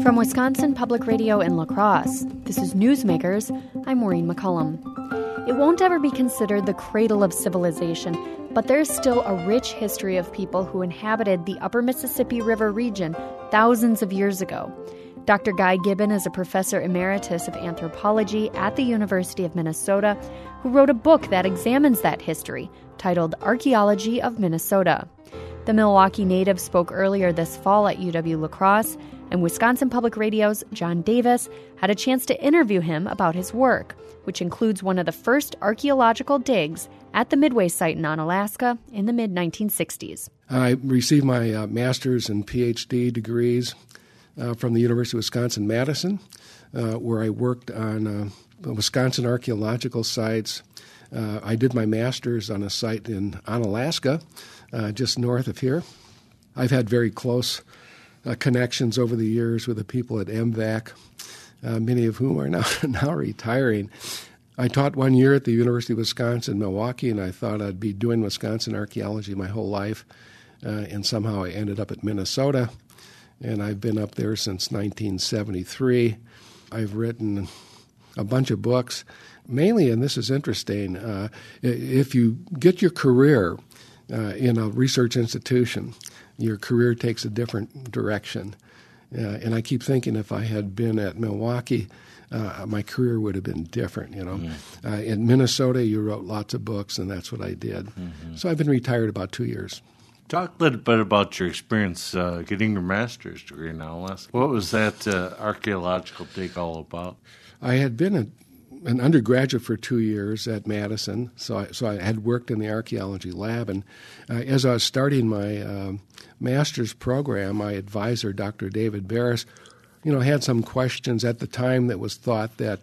From Wisconsin Public Radio in La Crosse, this is Newsmakers. I'm Maureen McCullum. It won't ever be considered the cradle of civilization, but there's still a rich history of people who inhabited the upper Mississippi River region thousands of years ago. Dr. Guy Gibbon is a professor emeritus of anthropology at the University of Minnesota who wrote a book that examines that history, titled Archaeology of Minnesota. The Milwaukee native spoke earlier this fall at UW-La Crosse, and Wisconsin Public Radio's John Davis had a chance to interview him about his work, which includes one of the first archaeological digs at the Midway site in Onalaska in the mid-1960s. I received my master's and PhD degrees from the University of Wisconsin-Madison, where I worked on Wisconsin archaeological sites. I did my master's on a site in Onalaska, just north of here. I've had very close connections over the years with the people at MVAC, many of whom are now retiring. I taught 1 year at the University of Wisconsin-Milwaukee, and I thought I'd be doing Wisconsin archaeology my whole life, and somehow I ended up at Minnesota, and I've been up there since 1973. I've written a bunch of books, mainly, and this is interesting, if you get your career in a research institution, your career takes a different direction. And I keep thinking if I had been at Milwaukee, my career would have been different, you know. In Minnesota, you wrote lots of books, and that's what I did. So I've been retired about 2 years. Talk a little bit about your experience getting your master's degree in Onalaska. What was that archaeological dig all about? I had been an undergraduate for 2 years at Madison, so I had worked in the archaeology lab. And as I was starting my master's program, my advisor, Dr. David Barris, had some questions at the time that was thought that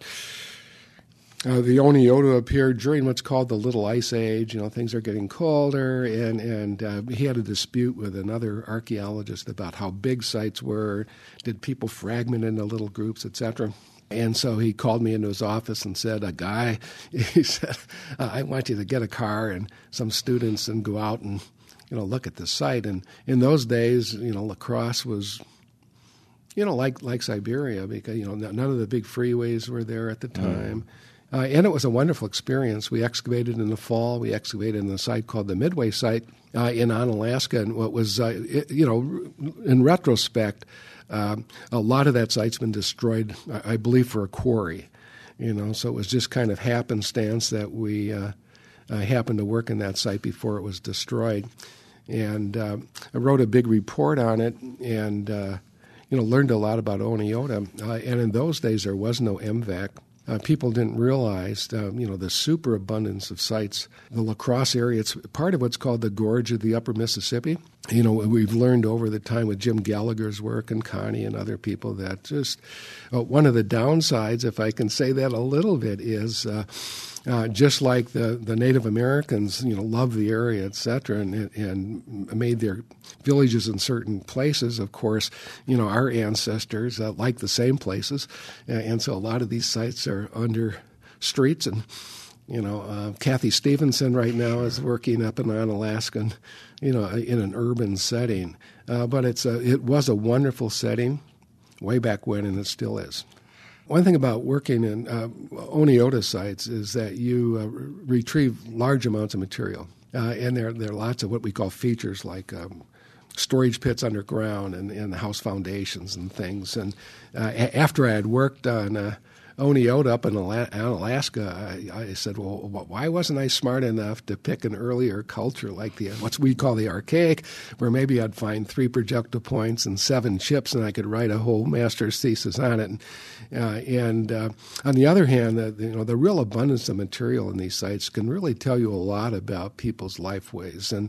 the Oneota appeared during what's called the Little Ice Age. Things are getting colder, and he had a dispute with another archaeologist about how big sites were. Did people fragment into little groups, etc.? And so he called me into his office and said, Guy, he said, I want you to get a car and some students and go out and, look at the site. And in those days, La Crosse was, like Siberia, because, none of the big freeways were there at the time. And it was a wonderful experience. We excavated in the fall. We excavated in a site called the Midway site in Onalaska. And what was, in retrospect, a lot of that site's been destroyed, I believe, for a quarry. So it was just kind of happenstance that we happened to work in that site before it was destroyed. And I wrote a big report on it and, learned a lot about Oneota. And in those days, there was no MVAC. People didn't realize, the superabundance of sites. The La Crosse area, it's part of what's called the Gorge of the Upper Mississippi. We've learned over the time with Jim Gallagher's work and Connie and other people that just one of the downsides, if I can say that a little bit, is just like the Native Americans, loved the area, et cetera, and made their villages in certain places. Of course, our ancestors liked the same places, and so a lot of these sites are under streets. And Kathy Stevenson right now is working up in Onalaska, in an urban setting. But it was a wonderful setting way back when, and it still is. One thing about working in Oneota sites is that you retrieve large amounts of material. And there are lots of what we call features like storage pits underground and house foundations and things. And after I had worked on Oneota up in Alaska, I said, well, why wasn't I smart enough to pick an earlier culture like what we call the Archaic, where maybe I'd find 3 projectile points and 7 chips, and I could write a whole master's thesis on it. And on the other hand, the real abundance of material in these sites can really tell you a lot about people's lifeways. And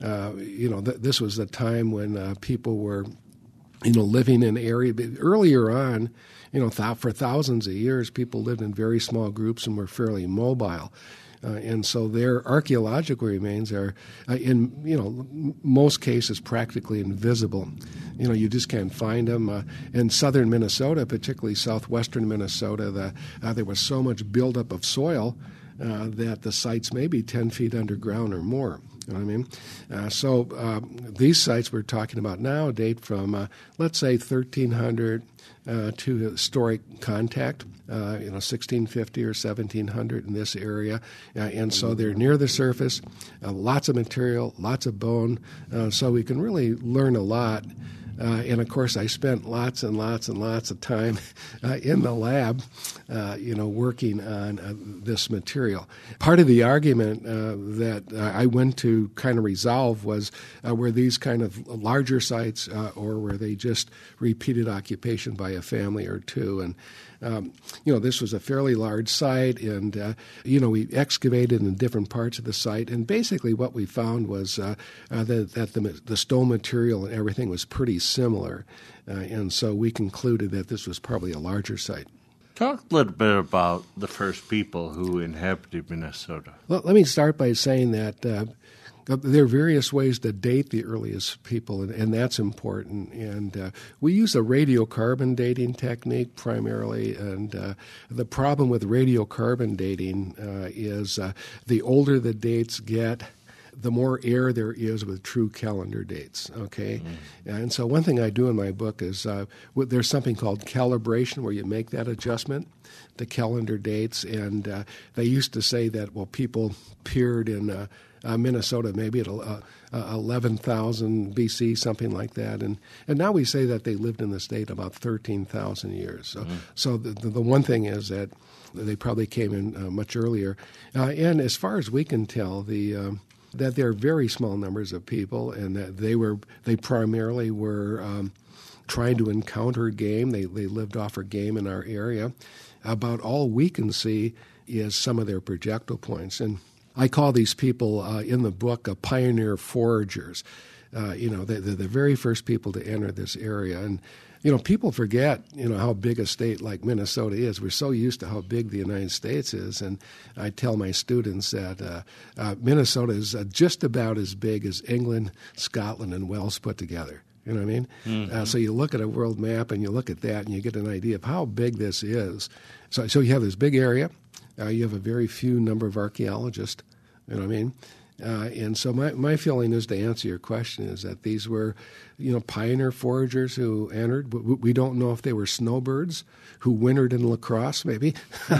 this was the time when people were, living in area earlier on. For thousands of years, people lived in very small groups and were fairly mobile. And so their archaeological remains are, in most cases, practically invisible. You just can't find them. In southern Minnesota, particularly southwestern Minnesota, there was so much buildup of soil that the sites may be 10 feet underground or more. You know what I mean? So these sites we're talking about now date from, let's say, 1300 to historic contact, 1650 or 1700 in this area. And so they're near the surface, lots of material, lots of bone, so we can really learn a lot. And, of course, I spent lots and lots and lots of time in the lab, working on this material. Part of the argument that I went to kind of resolve was were these kind of larger sites or were they just repeated occupation by a family or two? And this was a fairly large site, and, we excavated in different parts of the site, and basically what we found was that the stone material and everything was pretty similar, and so we concluded that this was probably a larger site. Talk a little bit about the first people who inhabited Minnesota. Well, let me start by saying that there are various ways to date the earliest people, and that's important. And we use a radiocarbon dating technique primarily. And the problem with radiocarbon dating is the older the dates get, the more error there is with true calendar dates, okay? Mm-hmm. And so one thing I do in my book is there's something called calibration where you make that adjustment to calendar dates. And they used to say that, people appeared in Minnesota maybe at 11,000 BC, something like that. And now we say that they lived in the state about 13,000 years. So the one thing is that they probably came in much earlier. And as far as we can tell, that there are very small numbers of people, and that they primarily were trying to encounter game. They lived off of game in our area. About all we can see is some of their projectile points. And I call these people in the book pioneer foragers. They're the very first people to enter this area. And, people forget, how big a state like Minnesota is. We're so used to how big the United States is. And I tell my students that Minnesota is just about as big as England, Scotland, and Wales put together. You know what I mean? Mm-hmm. So you look at a world map and you look at that and you get an idea of how big this is. So you have this big area. You have a very few number of archaeologists. You know what I mean? And so my feeling is, to answer your question, is that these were, pioneer foragers who entered. We don't know if they were snowbirds who wintered in La Crosse, maybe,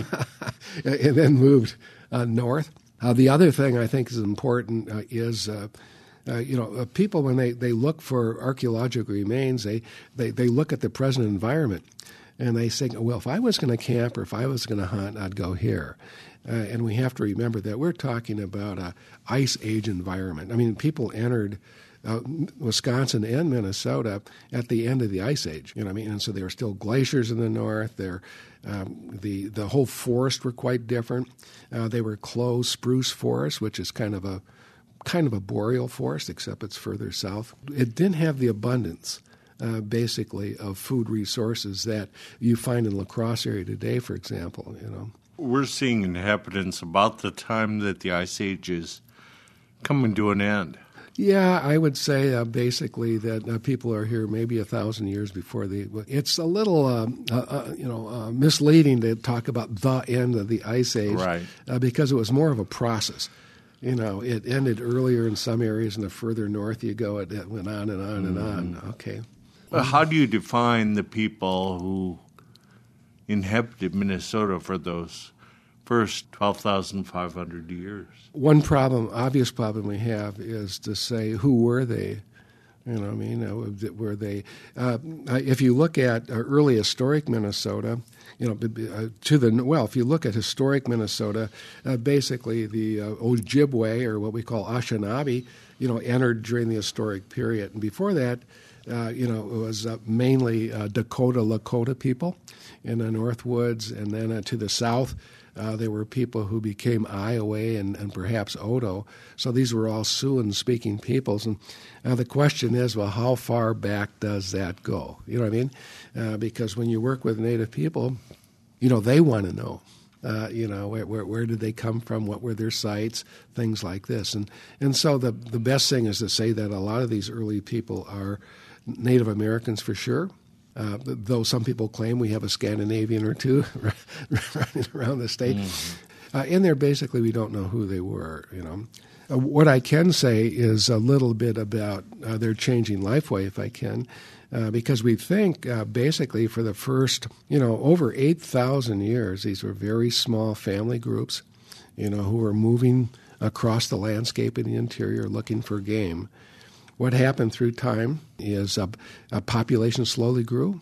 and then moved north. The other thing I think is important is, people, when they look for archaeological remains, they look at the present environment. And they say, well, if I was going to camp or if I was going to hunt, I'd go here. And we have to remember that we're talking about an ice age environment. I mean, people entered Wisconsin and Minnesota at the end of the ice age. You know what I mean? And so there were still glaciers in the north. The whole forest were quite different. They were closed spruce forests, which is kind of a boreal forest, except it's further south. It didn't have the abundance. Basically, of food resources that you find in La Crosse area today, for example. We're seeing inhabitants about the time that the Ice Age is coming to an end. Yeah, I would say basically that people are here maybe 1,000 years before It's a little, misleading to talk about the end of the Ice Age, right? Because it was more of a process. It ended earlier in some areas, and the further north you go, it went on and on and on. Okay. Well, how do you define the people who inhabited Minnesota for those first 12,500 years? One obvious problem we have is to say, who were they? Were they? If you look at early historic Minnesota, if you look at historic Minnesota, basically the Ojibwe, or what we call Anishinaabe, entered during the historic period, and before that. It was mainly Dakota, Lakota people in the Northwoods, and then to the south, there were people who became Iowa and perhaps Odo. So these were all Siouan-speaking peoples. And the question is, well, how far back does that go? You know what I mean? Because when you work with Native people, they want to know. Where did they come from? What were their sites? Things like this. And so the best thing is to say that a lot of these early people are Native Americans for sure, though some people claim we have a Scandinavian or two running around the state. Mm-hmm. And they're basically, we don't know who they were, What I can say is a little bit about their changing lifeway, if I can, because we think basically for the first, over 8,000 years, these were very small family groups, who were moving across the landscape in the interior looking for game. What happened through time is a population slowly grew,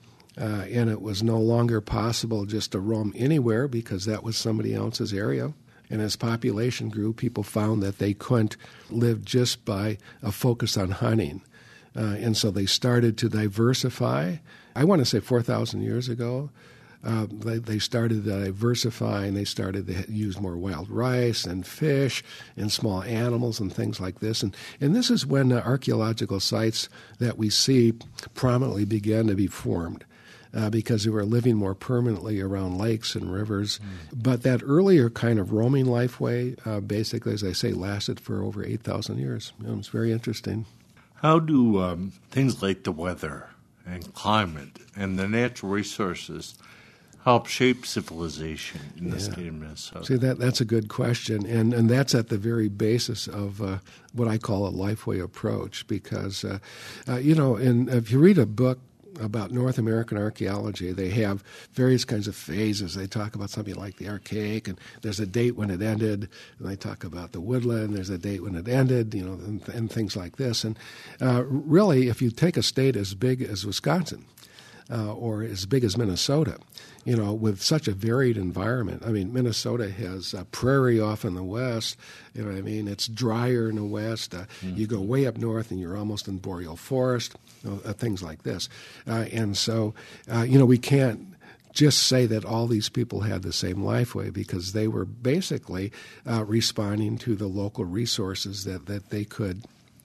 and it was no longer possible just to roam anywhere because that was somebody else's area. And as population grew, people found that they couldn't live just by a focus on hunting. And so they started to diversify. I want to say 4,000 years ago, they started to diversify, and they started to use more wild rice and fish and small animals and things like this. And this is when archaeological sites that we see prominently began to be formed. Because they were living more permanently around lakes and rivers. But that earlier kind of roaming lifeway, basically, as I say, lasted for over 8,000 years. It was very interesting. How do things like the weather and climate and the natural resources help shape civilization in the state of Minnesota? See, that's a good question, and that's at the very basis of what I call a lifeway approach, because, if you read a book about North American archaeology, they have various kinds of phases. They talk about something like the Archaic, and there's a date when it ended. And they talk about the Woodland, there's a date when it ended, and things like this. And really, if you take a state as big as Wisconsin, or as big as Minnesota, with such a varied environment. I mean, Minnesota has a prairie off in the west. It's drier in the west. You go way up north and you're almost in boreal forest, things like this. And so, we can't just say that all these people had the same lifeway, because they were basically responding to the local resources that they could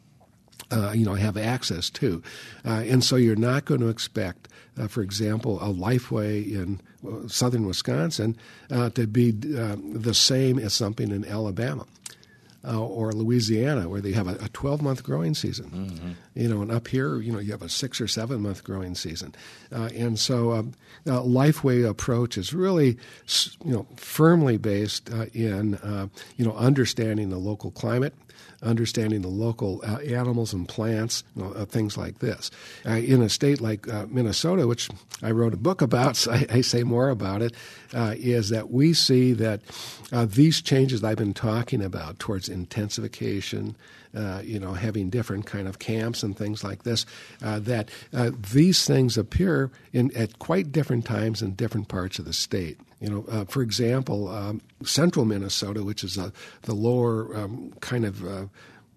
have access to. And so you're not going to expect, for example, a lifeway in southern Wisconsin to be the same as something in Alabama or Louisiana, where they have a 12-month growing season. And up here, you have a 6 or 7 month growing season. And so lifeway approach is really, firmly based in, understanding the local climate, understanding the local animals and plants, things like this. In a state like Minnesota, which I wrote a book about, so I say more about it, is that we see that these changes I've been talking about towards intensification, having different kind of camps and things like this, that these things appear at quite different times in different parts of the state. For example, central Minnesota, which is the lower kind of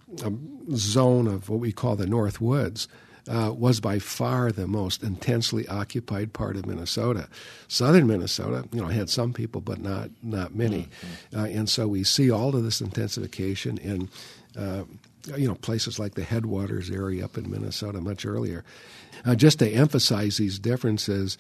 zone of what we call the North Woods, was by far the most intensely occupied part of Minnesota. Southern Minnesota, had some people, but not many. And so we see all of this intensification in places like the Headwaters area up in Minnesota much earlier. Just to emphasize these differences,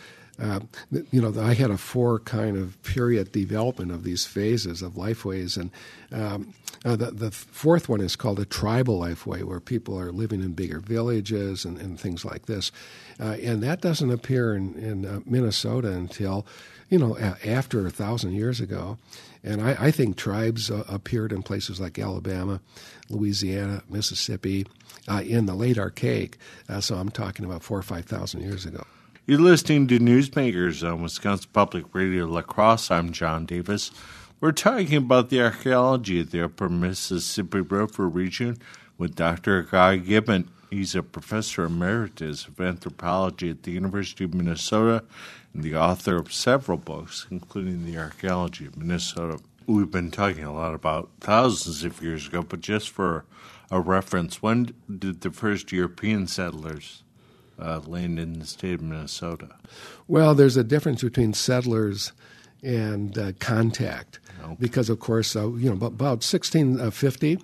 I had a 4 kind of period development of these phases of lifeways, and the fourth one is called a tribal lifeway, where people are living in bigger villages and things like this. And that doesn't appear in Minnesota until, after 1,000 years ago. And I think tribes appeared in places like Alabama, Louisiana, Mississippi, in the late Archaic. So I'm talking about 4,000 or 5,000 years ago. You're listening to Newsmakers on Wisconsin Public Radio La Crosse. I'm John Davis. We're talking about the archaeology of the Upper Mississippi River region with Dr. Guy Gibbon. He's a professor emeritus of anthropology at the University of Minnesota and the author of several books, including The Archaeology of Minnesota. We've been talking a lot about thousands of years ago, but just for a reference, when did the first European settlers land in the state of Minnesota? Well, there's a difference between settlers and contact, because, of course, about 1650,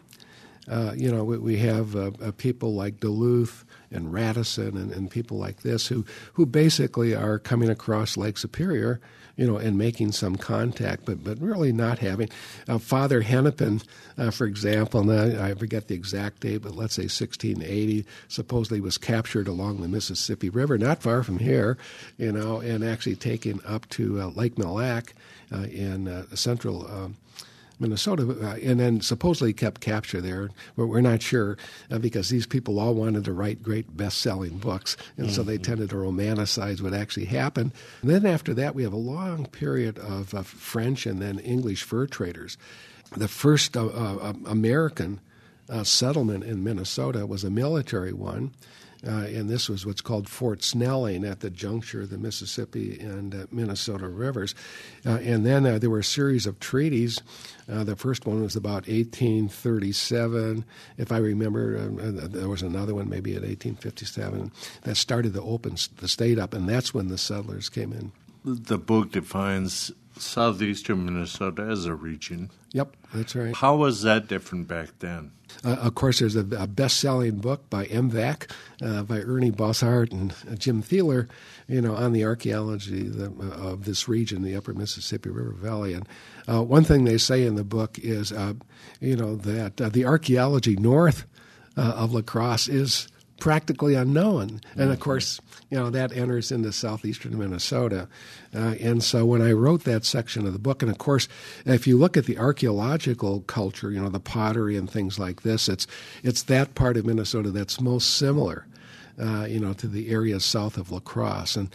we have people like Duluth and Radisson and people like this who basically are coming across Lake Superior, and making some contact, but really not having. Father Hennepin, for example, now I forget the exact date, but let's say 1680, supposedly was captured along the Mississippi River, not far from here, and actually taken up to Lake Mille Lacs in central Minnesota, and then supposedly kept capture there. But we're not sure because these people all wanted to write great best-selling books, and so they tended to romanticize what actually happened. And then after that, we have a long period of French and then English fur traders. The first American settlement in Minnesota was a military one. And this was what's called Fort Snelling at the juncture of the Mississippi and Minnesota rivers. And then there were a series of treaties. The first one was about 1837. If I remember, there was another one maybe at 1857 that started to open the state up, and that's when the settlers came in. The book defines southeastern Minnesota as a region. Yep, that's right. How was that different back then? Of course, there's a best-selling book by MVAC, by Ernie Bossart and Jim Thieler, on the archaeology of this region, the Upper Mississippi River Valley. And one thing they say in the book is, that the archaeology north of La Crosse is practically unknown. And, of course, that enters into southeastern Minnesota. And so when I wrote that section of the book, and, of course, if you look at the archaeological culture, the pottery and things like this, it's that part of Minnesota that's most similar, to the areas south of La Crosse. And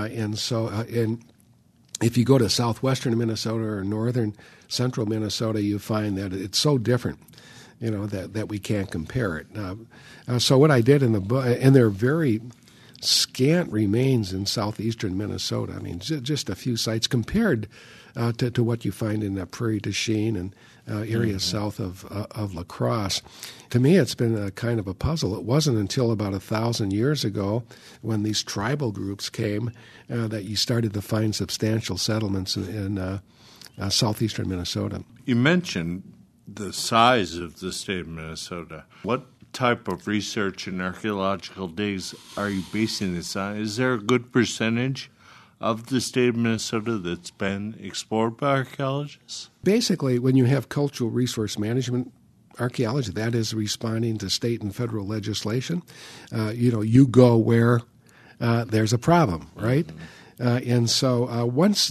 if you go to southwestern Minnesota or northern central Minnesota, you find that it's so different. That we can't compare it. So what I did in the book, and there are very scant remains in southeastern Minnesota. I mean, just a few sites compared to what you find in Prairie du Chien and areas south of La Crosse. To me, it's been a kind of a puzzle. It wasn't until about 1,000 years ago when these tribal groups came that you started to find substantial settlements in southeastern Minnesota. You mentioned the size of the state of Minnesota. What type of research and archaeological digs are you basing this on? Is there a good percentage of the state of Minnesota that's been explored by archaeologists? Basically, when you have cultural resource management archaeology, that is responding to state and federal legislation. You go where there's a problem, right? And so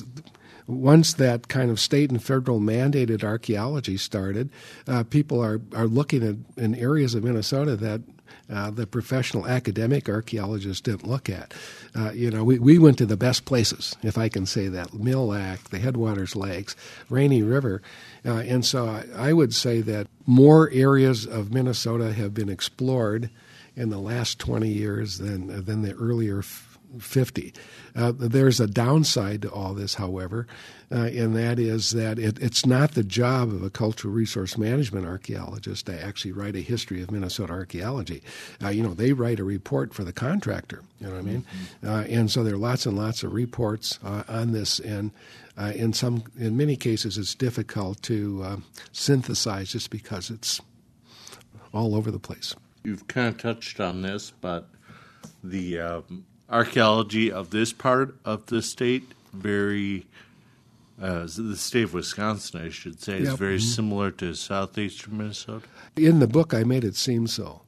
once that kind of state and federal mandated archaeology started, people are looking in areas of Minnesota that the professional academic archaeologists didn't look at. We went to the best places, if I can say that: Mille Lacs, the Headwaters Lakes, Rainy River. And so I would say that more areas of Minnesota have been explored in the last 20 years than the earlier 50. There's a downside to all this, however, and that is that it's not the job of a cultural resource management archaeologist to actually write a history of Minnesota archaeology. They write a report for the contractor, you know what I mean? And so there are lots and lots of reports on this, and in many cases it's difficult to synthesize just because it's all over the place. You've kind of touched on this, but the archaeology of this part of the state, the state of Wisconsin, I should say, is very similar to southeastern Minnesota. In the book, I made it seem so.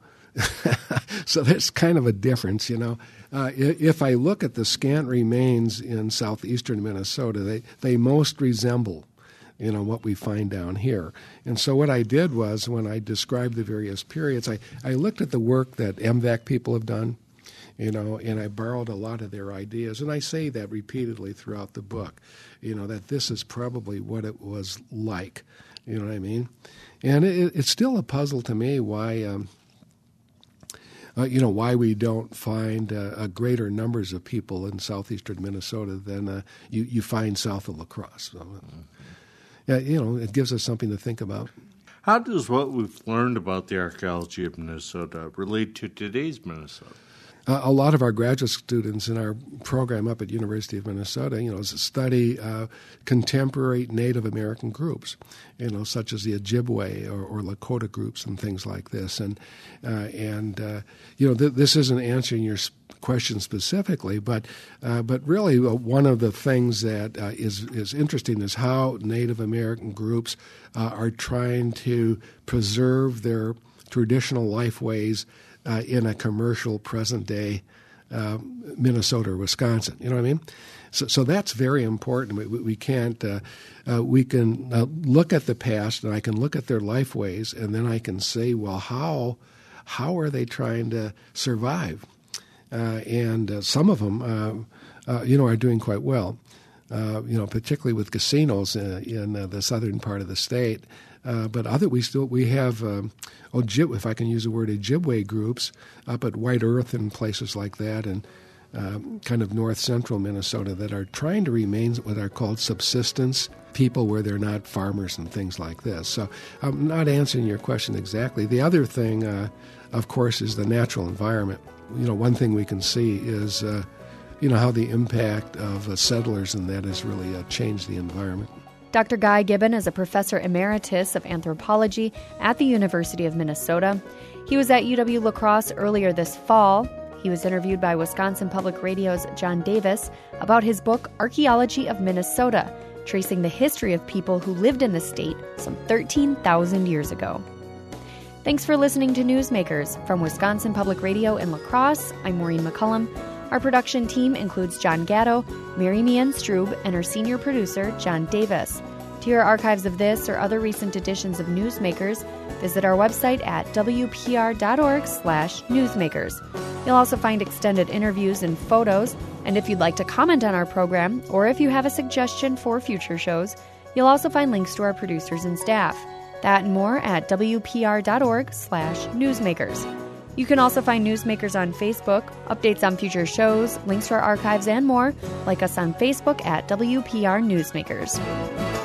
So there's kind of a difference, If I look at the scant remains in southeastern Minnesota, they most resemble, what we find down here. And so what I did was, when I described the various periods, I looked at the work that MVAC people have done, and I borrowed a lot of their ideas. And I say that repeatedly throughout the book, that this is probably what it was like, you know what I mean? And it's still a puzzle to me why why we don't find greater numbers of people in southeastern Minnesota than you find south of La Crosse. So, it gives us something to think about. How does what we've learned about the archaeology of Minnesota relate to today's Minnesota? A lot of our graduate students in our program up at University of Minnesota, study contemporary Native American groups, such as the Ojibwe or Lakota groups and things like this. And this isn't answering your question specifically, but really one of the things that is interesting is how Native American groups are trying to preserve their traditional lifeways in a commercial present-day Minnesota or Wisconsin. You know what I mean? So that's very important. We can't. We can look at the past, and I can look at their life ways, and then I can say, well, how are they trying to survive? And some of them, are doing quite well. Particularly with casinos in the southern part of the state. But we have, if I can use the word, Ojibwe groups up at White Earth and places like that, and kind of north central Minnesota that are trying to remain what are called subsistence people, where they're not farmers and things like this. So I'm not answering your question exactly. The other thing, of course, is the natural environment. One thing we can see is how the impact of settlers and that has really changed the environment. Dr. Guy Gibbon is a professor emeritus of anthropology at the University of Minnesota. He was at UW-La Crosse earlier this fall. He was interviewed by Wisconsin Public Radio's John Davis about his book, Archaeology of Minnesota, tracing the history of people who lived in the state some 13,000 years ago. Thanks for listening to Newsmakers. From Wisconsin Public Radio in La Crosse, I'm Maureen McCullum. Our production team includes John Gatto, Mary Meehan Strube, and our senior producer, John Davis. To hear archives of this or other recent editions of Newsmakers, visit our website at wpr.org/newsmakers. You'll also find extended interviews and photos, and if you'd like to comment on our program, or if you have a suggestion for future shows, you'll also find links to our producers and staff. That and more at wpr.org/newsmakers. You can also find Newsmakers on Facebook, updates on future shows, links to our archives, and more. Like us on Facebook at WPR Newsmakers.